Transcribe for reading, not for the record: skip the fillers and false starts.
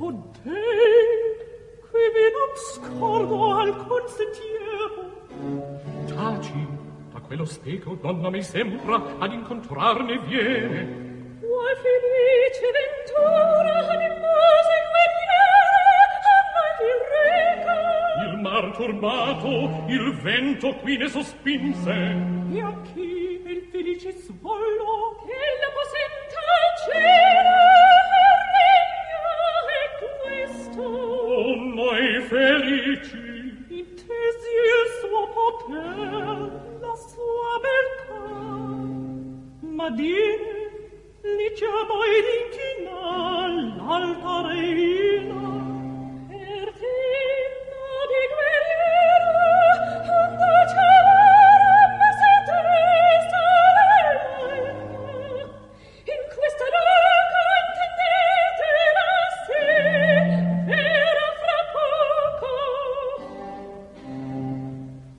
Dei, qui vi non scordo alcun sentiero. Taci, da quello speco donna mi sembra ad incontrarne viene. Qual felice ventura animose guerriere a noi vi reca. Il mar turbato, il vento qui ne sospinse. E a chi il felice svollo